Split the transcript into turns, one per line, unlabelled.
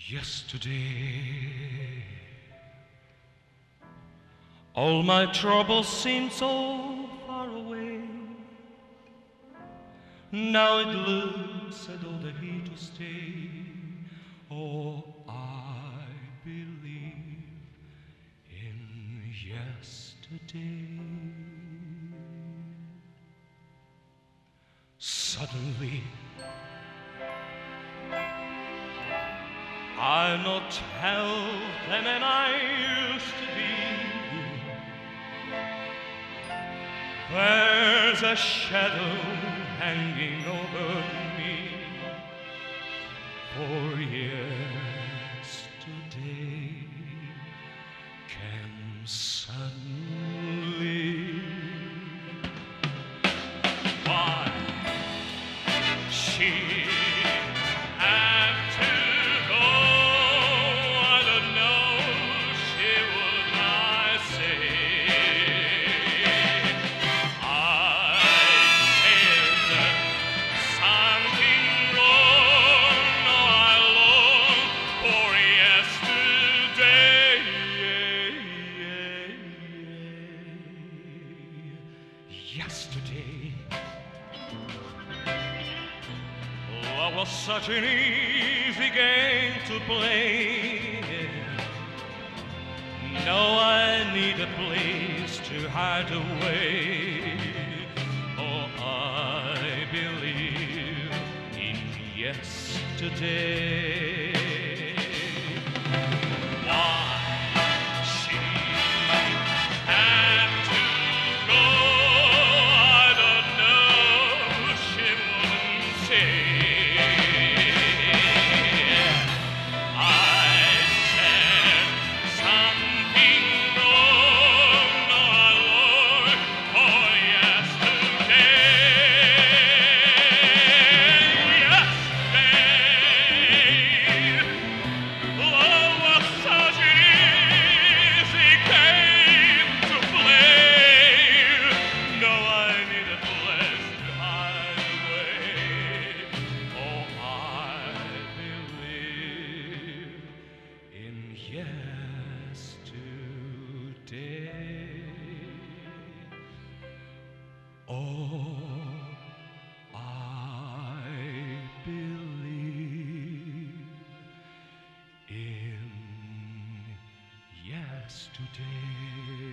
Yesterday, all my troubles seem so far away. Now it looks as though they're here to stay. Oh, I believe in yesterday. Suddenly, I'm not healthy than I used to be. There's a shadow hanging over me. For yesterday came suddenly. Why she had to go, I don't know, she would not say. I said something wrong, no, I long for yesterday. Yesterday, love was such an easy game to play. Now I need a place to hide away. Oh, I believe in yesterday. Why she had to go, I don't know, she wouldn't say. I said something wrong, no, I long for yesterday. Yesterday, love was such an easy game to play. Now I need a place to hide away. Oh, I believe in yesterday. Oh, I believe in yesterday.